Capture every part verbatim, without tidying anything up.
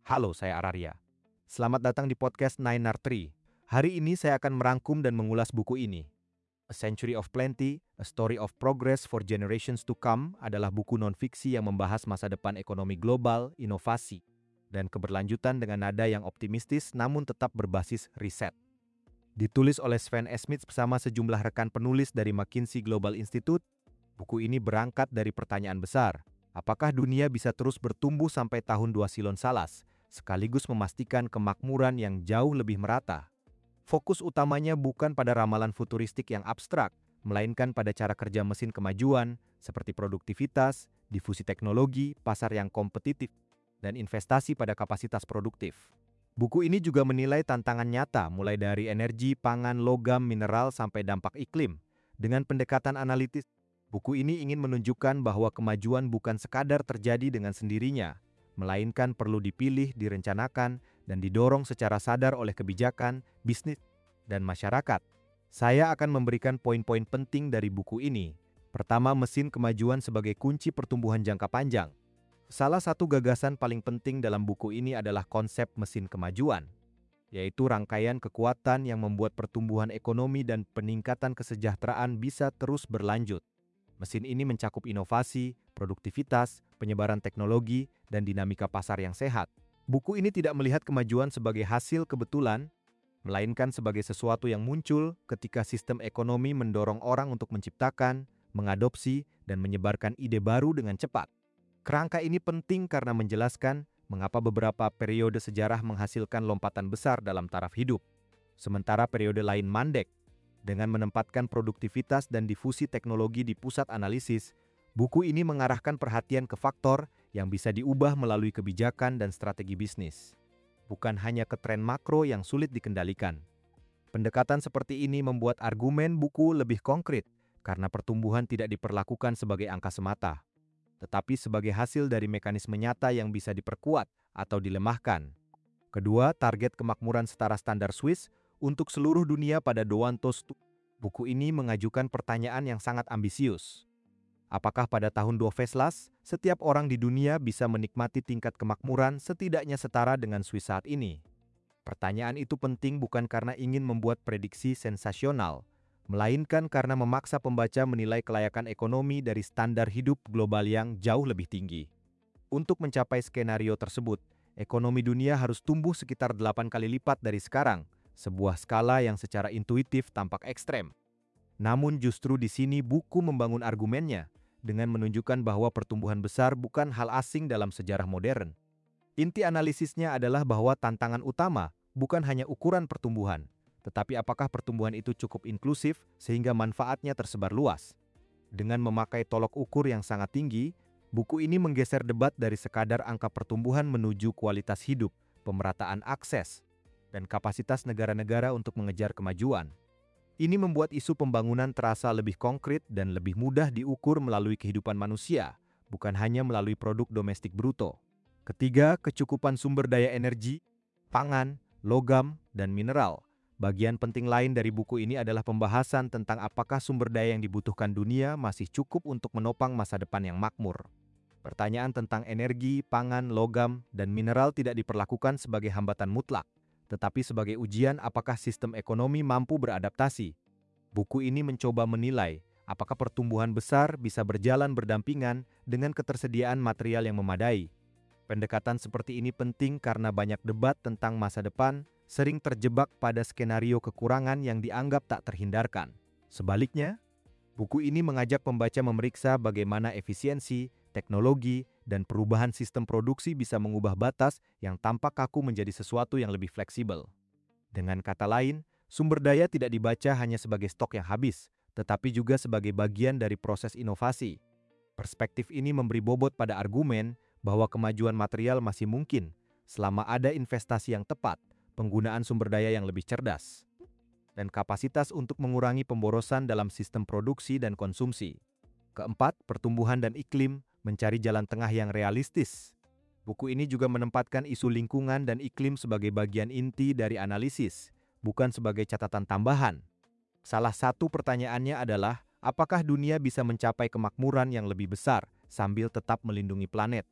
Halo, saya Araria. Selamat datang di podcast Nine Tree. Hari ini saya akan merangkum dan mengulas buku ini. A Century of Plenty, A Story of Progress for Generations to Come adalah buku non-fiksi yang membahas masa depan ekonomi global, inovasi, dan keberlanjutan dengan nada yang optimistis namun tetap berbasis riset. Ditulis oleh Sven Esmith bersama sejumlah rekan penulis dari McKinsey Global Institute, buku ini berangkat dari pertanyaan besar. Apakah dunia bisa terus bertumbuh sampai tahun dua silon salas, sekaligus memastikan kemakmuran yang jauh lebih merata? Fokus utamanya bukan pada ramalan futuristik yang abstrak, melainkan pada cara kerja mesin kemajuan, seperti produktivitas, difusi teknologi, pasar yang kompetitif, dan investasi pada kapasitas produktif. Buku ini juga menilai tantangan nyata mulai dari energi, pangan, logam, mineral, sampai dampak iklim. Dengan pendekatan analitis, buku ini ingin menunjukkan bahwa kemajuan bukan sekadar terjadi dengan sendirinya, melainkan perlu dipilih, direncanakan, dan didorong secara sadar oleh kebijakan, bisnis, dan masyarakat. Saya akan memberikan poin-poin penting dari buku ini. Pertama, mesin kemajuan sebagai kunci pertumbuhan jangka panjang. Salah satu gagasan paling penting dalam buku ini adalah konsep mesin kemajuan, yaitu rangkaian kekuatan yang membuat pertumbuhan ekonomi dan peningkatan kesejahteraan bisa terus berlanjut. Mesin ini mencakup inovasi, produktivitas, penyebaran teknologi, dan dinamika pasar yang sehat. Buku ini tidak melihat kemajuan sebagai hasil kebetulan, melainkan sebagai sesuatu yang muncul ketika sistem ekonomi mendorong orang untuk menciptakan, mengadopsi, dan menyebarkan ide baru dengan cepat. Kerangka ini penting karena menjelaskan mengapa beberapa periode sejarah menghasilkan lompatan besar dalam taraf hidup, sementara periode lain mandek. Dengan menempatkan produktivitas dan difusi teknologi di pusat analisis, buku ini mengarahkan perhatian ke faktor yang bisa diubah melalui kebijakan dan strategi bisnis, bukan hanya ke tren makro yang sulit dikendalikan. Pendekatan seperti ini membuat argumen buku lebih konkret karena pertumbuhan tidak diperlakukan sebagai angka semata, tetapi sebagai hasil dari mekanisme nyata yang bisa diperkuat atau dilemahkan. Kedua, target kemakmuran setara standar Swiss untuk seluruh dunia pada dua ribu dua puluh. Buku ini mengajukan pertanyaan yang sangat ambisius. Apakah pada tahun dua ribu dua puluh, setiap orang di dunia bisa menikmati tingkat kemakmuran setidaknya setara dengan Swiss saat ini? Pertanyaan itu penting bukan karena ingin membuat prediksi sensasional, melainkan karena memaksa pembaca menilai kelayakan ekonomi dari standar hidup global yang jauh lebih tinggi. Untuk mencapai skenario tersebut, ekonomi dunia harus tumbuh sekitar delapan kali lipat dari sekarang, sebuah skala yang secara intuitif tampak ekstrem. Namun justru di sini buku membangun argumennya dengan menunjukkan bahwa pertumbuhan besar bukan hal asing dalam sejarah modern. Inti analisisnya adalah bahwa tantangan utama bukan hanya ukuran pertumbuhan, tetapi apakah pertumbuhan itu cukup inklusif sehingga manfaatnya tersebar luas. Dengan memakai tolok ukur yang sangat tinggi, buku ini menggeser debat dari sekadar angka pertumbuhan menuju kualitas hidup, pemerataan akses, dan kapasitas negara-negara untuk mengejar kemajuan. Ini membuat isu pembangunan terasa lebih konkret dan lebih mudah diukur melalui kehidupan manusia, bukan hanya melalui produk domestik bruto. Ketiga, kecukupan sumber daya energi, pangan, logam, dan mineral. Bagian penting lain dari buku ini adalah pembahasan tentang apakah sumber daya yang dibutuhkan dunia masih cukup untuk menopang masa depan yang makmur. Pertanyaan tentang energi, pangan, logam, dan mineral tidak diperlakukan sebagai hambatan mutlak, tetapi sebagai ujian apakah sistem ekonomi mampu beradaptasi. Buku ini mencoba menilai apakah pertumbuhan besar bisa berjalan berdampingan dengan ketersediaan material yang memadai. Pendekatan seperti ini penting karena banyak debat tentang masa depan sering terjebak pada skenario kekurangan yang dianggap tak terhindarkan. Sebaliknya, buku ini mengajak pembaca memeriksa bagaimana efisiensi, teknologi, dan perubahan sistem produksi bisa mengubah batas yang tampak kaku menjadi sesuatu yang lebih fleksibel. Dengan kata lain, sumber daya tidak dibaca hanya sebagai stok yang habis, tetapi juga sebagai bagian dari proses inovasi. Perspektif ini memberi bobot pada argumen bahwa kemajuan material masih mungkin selama ada investasi yang tepat, penggunaan sumber daya yang lebih cerdas, dan kapasitas untuk mengurangi pemborosan dalam sistem produksi dan konsumsi. Keempat, pertumbuhan dan iklim mencari jalan tengah yang realistis. Buku ini juga menempatkan isu lingkungan dan iklim sebagai bagian inti dari analisis, bukan sebagai catatan tambahan. Salah satu pertanyaannya adalah, apakah dunia bisa mencapai kemakmuran yang lebih besar sambil tetap melindungi planet?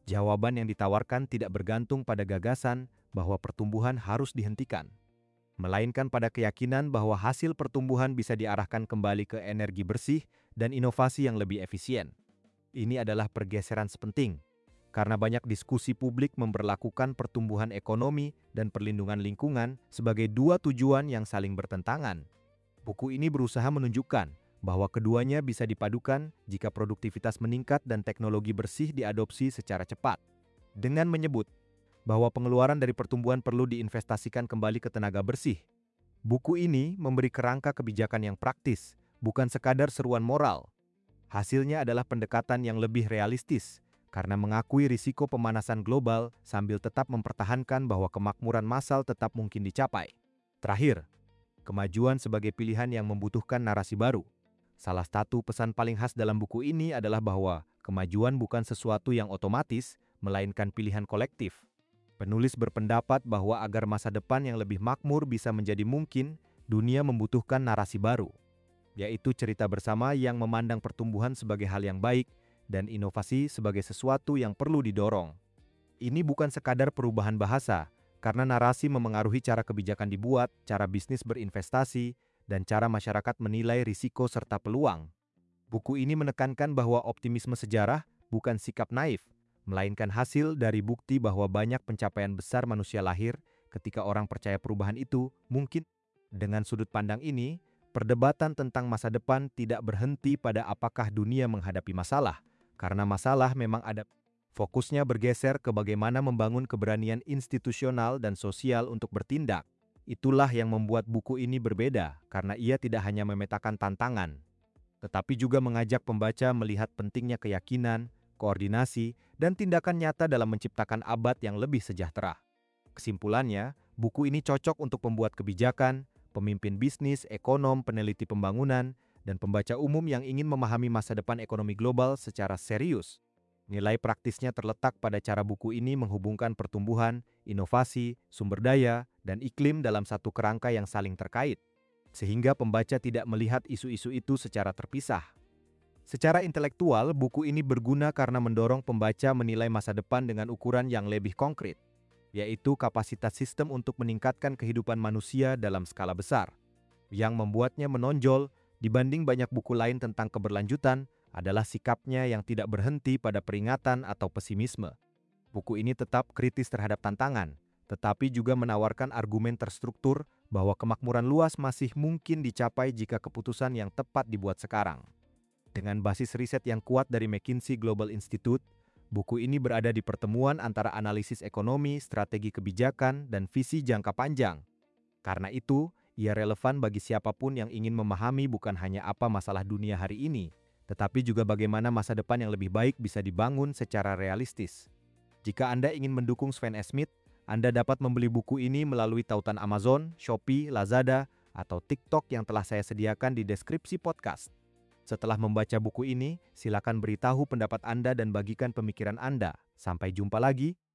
Jawaban yang ditawarkan tidak bergantung pada gagasan bahwa pertumbuhan harus dihentikan, melainkan pada keyakinan bahwa hasil pertumbuhan bisa diarahkan kembali ke energi bersih dan inovasi yang lebih efisien. Ini adalah pergeseran sepenting, karena banyak diskusi publik memperlakukan pertumbuhan ekonomi dan perlindungan lingkungan sebagai dua tujuan yang saling bertentangan. Buku ini berusaha menunjukkan bahwa keduanya bisa dipadukan jika produktivitas meningkat dan teknologi bersih diadopsi secara cepat. Dengan menyebut bahwa pengeluaran dari pertumbuhan perlu diinvestasikan kembali ke tenaga bersih, buku ini memberi kerangka kebijakan yang praktis, bukan sekadar seruan moral. Hasilnya adalah pendekatan yang lebih realistis, karena mengakui risiko pemanasan global sambil tetap mempertahankan bahwa kemakmuran massal tetap mungkin dicapai. Terakhir, kemajuan sebagai pilihan yang membutuhkan narasi baru. Salah satu pesan paling khas dalam buku ini adalah bahwa kemajuan bukan sesuatu yang otomatis, melainkan pilihan kolektif. Penulis berpendapat bahwa agar masa depan yang lebih makmur bisa menjadi mungkin, dunia membutuhkan narasi baru, yaitu cerita bersama yang memandang pertumbuhan sebagai hal yang baik dan inovasi sebagai sesuatu yang perlu didorong. Ini bukan sekadar perubahan bahasa, karena narasi memengaruhi cara kebijakan dibuat, cara bisnis berinvestasi, dan cara masyarakat menilai risiko serta peluang. Buku ini menekankan bahwa optimisme sejarah bukan sikap naif, melainkan hasil dari bukti bahwa banyak pencapaian besar manusia lahir ketika orang percaya perubahan itu mungkin. Dengan sudut pandang ini, perdebatan tentang masa depan tidak berhenti pada apakah dunia menghadapi masalah, karena masalah memang ada. Fokusnya bergeser ke bagaimana membangun keberanian institusional dan sosial untuk bertindak. Itulah yang membuat buku ini berbeda, karena ia tidak hanya memetakan tantangan, tetapi juga mengajak pembaca melihat pentingnya keyakinan, koordinasi, dan tindakan nyata dalam menciptakan abad yang lebih sejahtera. Kesimpulannya, buku ini cocok untuk pembuat kebijakan, pemimpin bisnis, ekonom, peneliti pembangunan, dan pembaca umum yang ingin memahami masa depan ekonomi global secara serius. Nilai praktisnya terletak pada cara buku ini menghubungkan pertumbuhan, inovasi, sumber daya, dan iklim dalam satu kerangka yang saling terkait, sehingga pembaca tidak melihat isu-isu itu secara terpisah. Secara intelektual, buku ini berguna karena mendorong pembaca menilai masa depan dengan ukuran yang lebih konkret, yaitu kapasitas sistem untuk meningkatkan kehidupan manusia dalam skala besar. Yang membuatnya menonjol dibanding banyak buku lain tentang keberlanjutan adalah sikapnya yang tidak berhenti pada peringatan atau pesimisme. Buku ini tetap kritis terhadap tantangan, tetapi juga menawarkan argumen terstruktur bahwa kemakmuran luas masih mungkin dicapai jika keputusan yang tepat dibuat sekarang. Dengan basis riset yang kuat dari McKinsey Global Institute, buku ini berada di pertemuan antara analisis ekonomi, strategi kebijakan, dan visi jangka panjang. Karena itu, ia relevan bagi siapapun yang ingin memahami bukan hanya apa masalah dunia hari ini, tetapi juga bagaimana masa depan yang lebih baik bisa dibangun secara realistis. Jika Anda ingin mendukung Sven Esmith, Anda dapat membeli buku ini melalui tautan Amazon, Shopee, Lazada, atau TikTok yang telah saya sediakan di deskripsi podcast. Setelah membaca buku ini, silakan beritahu pendapat Anda dan bagikan pemikiran Anda. Sampai jumpa lagi.